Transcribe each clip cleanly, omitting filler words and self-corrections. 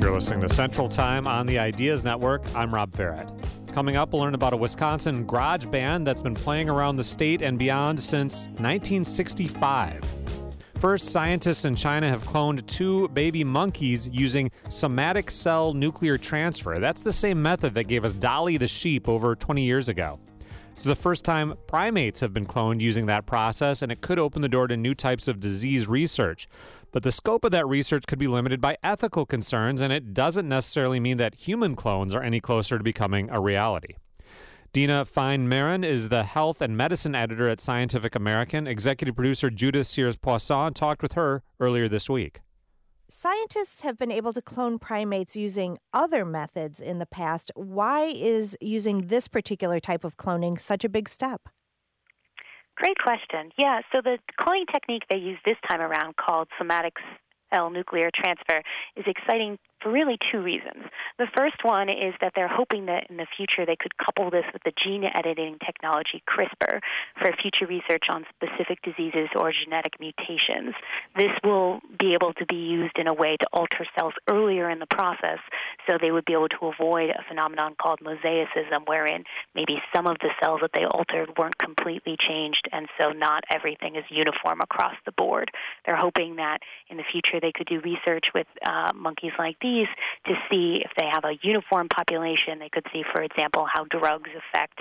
You're listening to Central Time on the Ideas Network. I'm Rob Farrett. Coming up, we'll learn about a Wisconsin garage band that's been playing around the state and beyond since 1965. First, scientists in China have cloned 2 baby monkeys using somatic cell nuclear transfer. That's the same method that gave us Dolly the sheep over 20 years ago. It's the first time primates have been cloned using that process, and it could open the door to new types of disease research. But the scope of that research could be limited by ethical concerns, and it doesn't necessarily mean that human clones are any closer to becoming a reality. Dina Fine-Marin is the health and medicine editor at Scientific American. Executive producer Judith Sears-Poisson talked with her earlier this week. Scientists have been able to clone primates using other methods in the past. Why is using this particular type of cloning such a big step? Great question. Yeah, so the cloning technique they use this time around, called somatic cell nuclear transfer, is exciting for really 2 reasons. The first one is that they're hoping that in the future they could couple this with the gene editing technology CRISPR for future research on specific diseases or genetic mutations. This will be able to be used in a way to alter cells earlier in the process, so they would be able to avoid a phenomenon called mosaicism, wherein maybe some of the cells that they altered weren't completely changed, and so not everything is uniform across the board. They're hoping that in the future they could do research with monkeys like these to see if they have a uniform population. They could see, for example, how drugs affect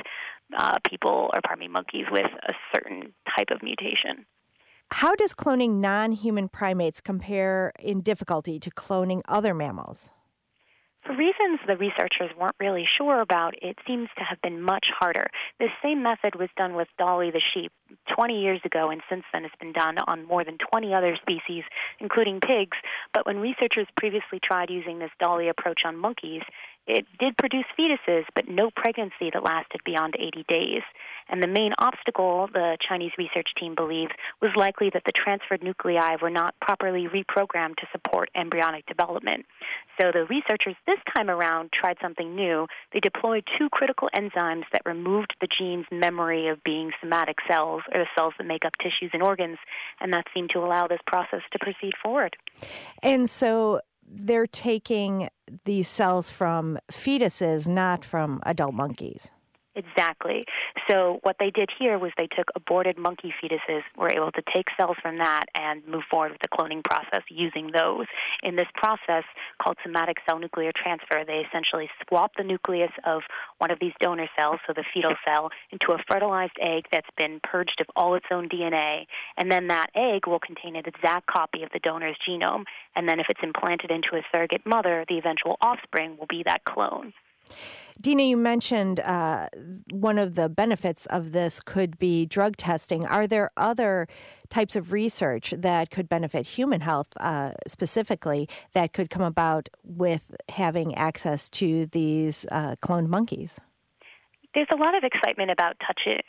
monkeys with a certain type of mutation. How does cloning non-human primates compare in difficulty to cloning other mammals? For reasons the researchers weren't really sure about, it seems to have been much harder. This same method was done with Dolly the sheep 20 years ago, and since then it's been done on more than 20 other species, including pigs. But when researchers previously tried using this Dolly approach on monkeys, it did produce fetuses, but no pregnancy that lasted beyond 80 days. And the main obstacle, the Chinese research team believes, was likely that the transferred nuclei were not properly reprogrammed to support embryonic development. So the researchers this time around tried something new. They deployed 2 critical enzymes that removed the gene's memory of being somatic cells, or the cells that make up tissues and organs, and that seemed to allow this process to proceed forward. And so they're taking these cells from fetuses, not from adult monkeys. Exactly. So what they did here was they took aborted monkey fetuses, were able to take cells from that and move forward with the cloning process using those. In this process, called somatic cell nuclear transfer, they essentially swap the nucleus of one of these donor cells, so the fetal cell, into a fertilized egg that's been purged of all its own DNA, and then that egg will contain an exact copy of the donor's genome, and then if it's implanted into a surrogate mother, the eventual offspring will be that clone. Dina, you mentioned one of the benefits of this could be drug testing. Are there other types of research that could benefit human health specifically that could come about with having access to these cloned monkeys? There's a lot of excitement about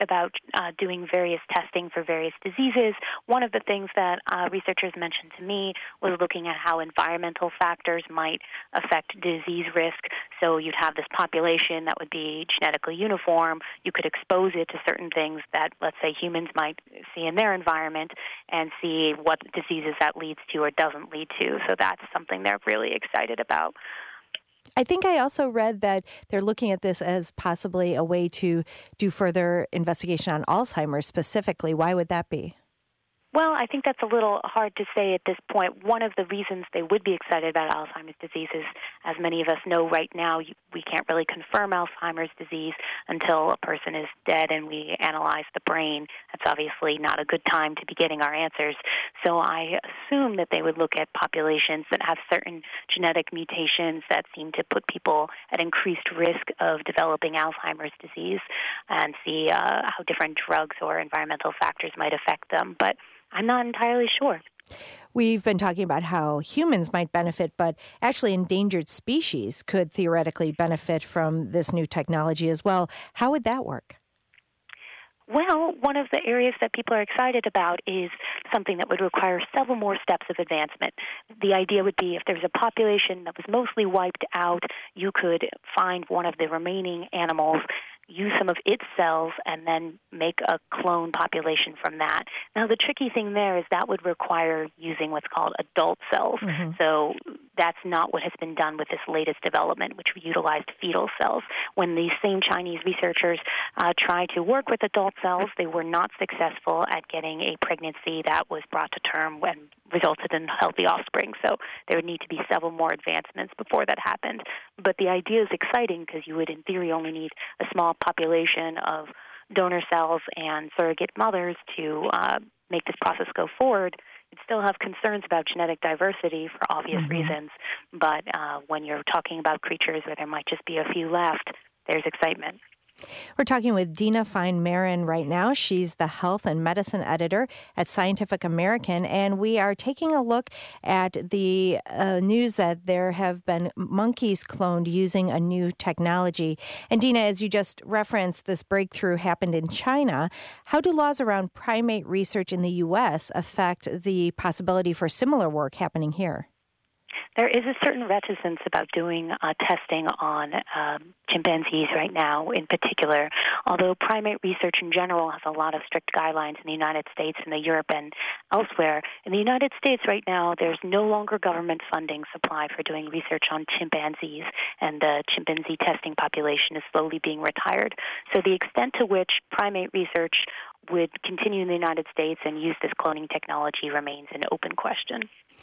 doing various testing for various diseases. One of the things that researchers mentioned to me was looking at how environmental factors might affect disease risk. So you'd have this population that would be genetically uniform. You could expose it to certain things that, let's say, humans might see in their environment and see what diseases that leads to or doesn't lead to. So that's something they're really excited about. I think I also read that they're looking at this as possibly a way to do further investigation on Alzheimer's specifically. Why would that be? Well, I think that's a little hard to say at this point. One of the reasons they would be excited about Alzheimer's disease is, as many of us know right now, we can't really confirm Alzheimer's disease until a person is dead and we analyze the brain. That's obviously not a good time to be getting our answers. So I assume that they would look at populations that have certain genetic mutations that seem to put people at increased risk of developing Alzheimer's disease and see how different drugs or environmental factors might affect them. But I'm not entirely sure. We've been talking about how humans might benefit, but actually endangered species could theoretically benefit from this new technology as well. How would that work? Well, one of the areas that people are excited about is something that would require several more steps of advancement. The idea would be if there's a population that was mostly wiped out, you could find one of the remaining animals, use some of its cells, and then make a clone population from that. Now, the tricky thing there is that would require using what's called adult cells. Mm-hmm. So that's not what has been done with this latest development, which utilized fetal cells. When these same Chinese researchers tried to work with adult cells, they were not successful at getting a pregnancy that was brought to term and resulted in healthy offspring. So there would need to be several more advancements before that happened. But the idea is exciting because you would, in theory, only need a small population of donor cells and surrogate mothers to make this process go forward. You'd still have concerns about genetic diversity for obvious reasons, but when you're talking about creatures where there might just be a few left, there's excitement. We're talking with Dina Fine-Marin right now. She's the health and medicine editor at Scientific American, and we are taking a look at the news that there have been monkeys cloned using a new technology. And Dina, as you just referenced, this breakthrough happened in China. How do laws around primate research in the U.S. affect the possibility for similar work happening here? There is a certain reticence about doing testing on chimpanzees right now in particular, although primate research in general has a lot of strict guidelines in the United States and Europe and elsewhere. In the United States right now, there's no longer government funding supply for doing research on chimpanzees, and the chimpanzee testing population is slowly being retired. So the extent to which primate research would continue in the United States and use this cloning technology remains an open question.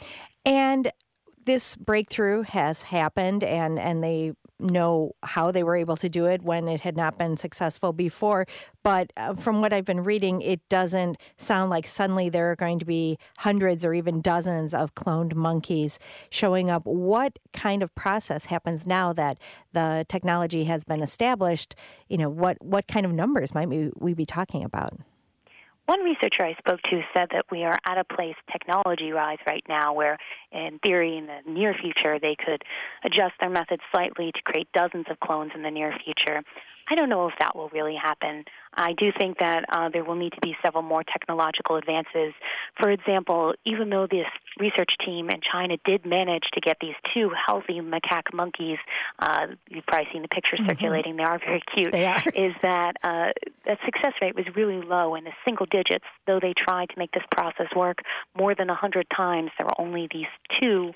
And this breakthrough has happened, and they know how they were able to do it when it had not been successful before. But from what I've been reading, it doesn't sound like suddenly there are going to be hundreds or even dozens of cloned monkeys showing up. What kind of process happens now that the technology has been established? You know, what kind of numbers might we be talking about? One researcher I spoke to said that we are at a place technology-wise right now where, in theory, in the near future, they could adjust their methods slightly to create dozens of clones in the near future. I don't know if that will really happen. I do think that there will need to be several more technological advances. For example, even though this research team in China did manage to get these two healthy macaque monkeys, you've probably seen the pictures circulating, they are very cute, They are. is that that success rate was really low in the single digits. Though they tried to make this process work more than 100 times, there were only these two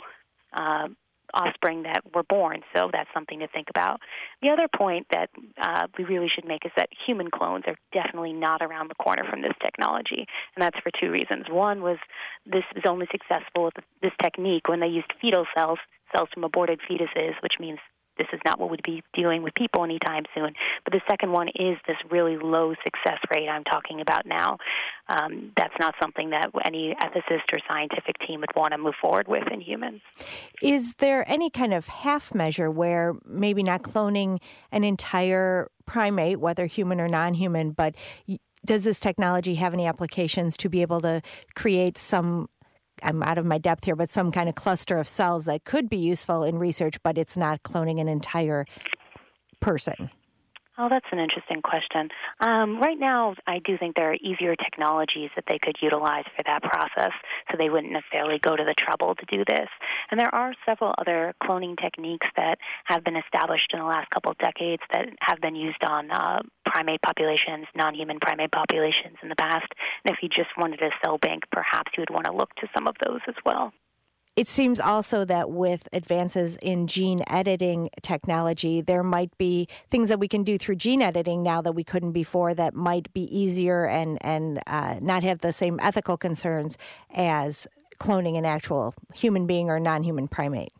offspring that were born, so that's something to think about. The other point that we really should make is that human clones are definitely not around the corner from this technology, and that's for two reasons. One was this was only successful with this technique when they used fetal cells from aborted fetuses, which means this is not what we'd be dealing with people anytime soon. But the second one is this really low success rate I'm talking about now. That's not something that any ethicist or scientific team would want to move forward with in humans. Is there any kind of half measure where maybe not cloning an entire primate, whether human or non-human, but does this technology have any applications to be able to create some, I'm out of my depth here, but some kind of cluster of cells that could be useful in research, but it's not cloning an entire person? Oh, that's an interesting question. Right now, I do think there are easier technologies that they could utilize for that process, so they wouldn't necessarily go to the trouble to do this. And there are several other cloning techniques that have been established in the last couple of decades that have been used on primate populations, non-human primate populations in the past. And if you just wanted a cell bank, perhaps you would want to look to some of those as well. It seems also that with advances in gene editing technology, there might be things that we can do through gene editing now that we couldn't before that might be easier and not have the same ethical concerns as cloning an actual human being or non-human primate.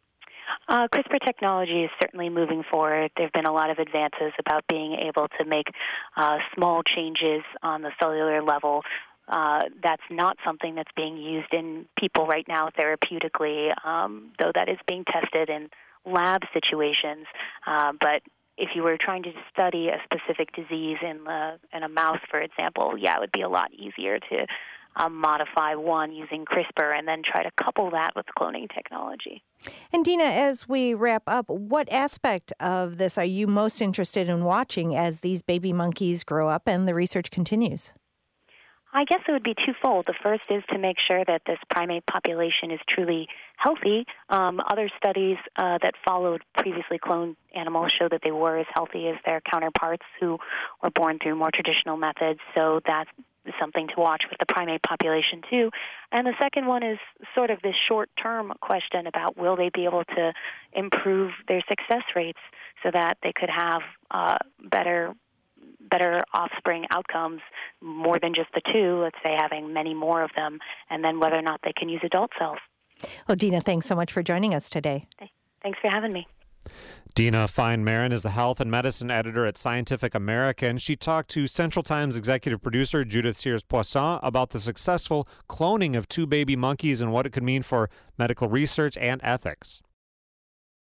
CRISPR technology is certainly moving forward. There have been a lot of advances about being able to make small changes on the cellular level. That's not something that's being used in people right now therapeutically, though that is being tested in lab situations. But if you were trying to study a specific disease in a mouse, for example, it would be a lot easier to modify one using CRISPR and then try to couple that with cloning technology. And Dina, as we wrap up, what aspect of this are you most interested in watching as these baby monkeys grow up and the research continues? I guess it would be twofold. The first is to make sure that this primate population is truly healthy. Other studies that followed previously cloned animals show that they were as healthy as their counterparts who were born through more traditional methods. So that's something to watch with the primate population too. And the second one is sort of this short-term question about will they be able to improve their success rates so that they could have better offspring outcomes, more than just the two, let's say having many more of them, and then whether or not they can use adult cells. Well, Dina, thanks so much for joining us today. Thanks for having me. Dina Fine-Maron is the health and medicine editor at Scientific American. She talked to Central Times executive producer Judith Sears-Poisson about the successful cloning of 2 baby monkeys and what it could mean for medical research and ethics.